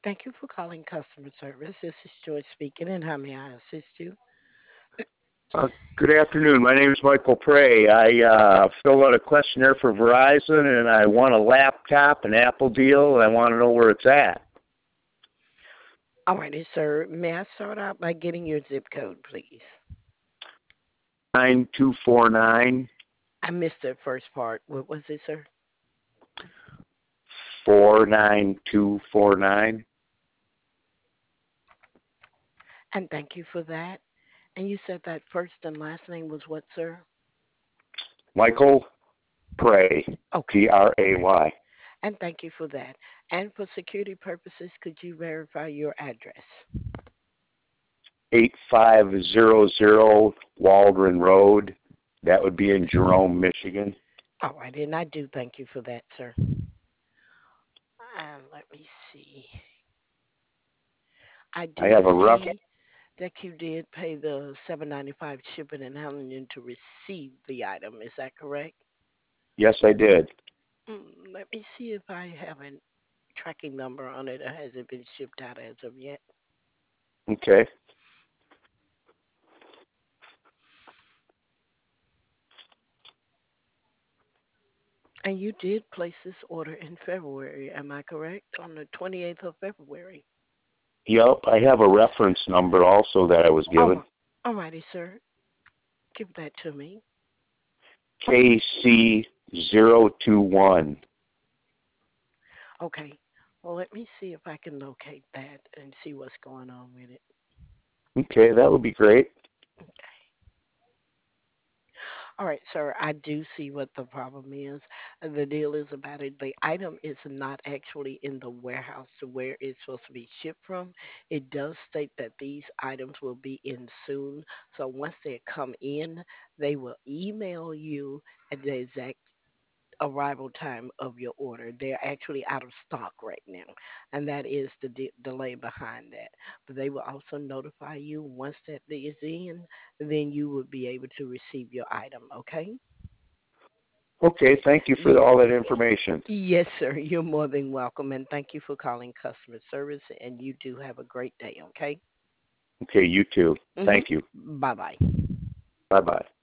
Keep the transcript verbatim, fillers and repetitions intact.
Thank you for calling customer service. This is Joy speaking, and how may I assist you? Uh, good afternoon. My name is Michael Prey. I uh, filled out a questionnaire for Verizon, and I want a laptop, an Apple deal, and I want to know where it's at. All righty, sir. May I start out by getting your zip code, please? Nine two four nine I missed the first part. What was it, sir? four nine two four nine. And thank you for that. And you said that first and last name was what, sir? Michael Prey, Okay. P R A Y. And thank you for that. And for security purposes, could you verify your address? Eight five zero zero Waldron Road. That would be in Jerome, Michigan. All right, and I do thank you for that, sir. And let me see. I I do have a rough. see that you did pay the seven ninety five shipping and handling to receive the item. Is that correct? Yes, I did. Mm, let me see if I have a tracking number on it or has it been shipped out as of yet. Okay. And you did place this order in February, am I correct? On the twenty-eighth of February. Yep. I have a reference number also that I was given. Oh, all righty, sir. Give that to me. K C zero two one. Okay. Well, let me see if I can locate that and see what's going on with it. Okay, that would be great. All right, sir, I do see what the problem is. Uh, The deal is about it. The item is not actually in the warehouse to where it's supposed to be shipped from. It does state that these items will be in soon. So once they come in, they will email you at the exact arrival time of your order. They're actually out of stock right now, and that is the de- delay behind that. But they will also notify you once that is in, then you will be able to receive your item. Okay? Okay, thank you for Y- all that information. Yes, sir. You're more than welcome, and thank you for calling customer service. And you do have a great day. Okay? Okay, you too. Mhm. Thank you. Bye bye. Bye bye.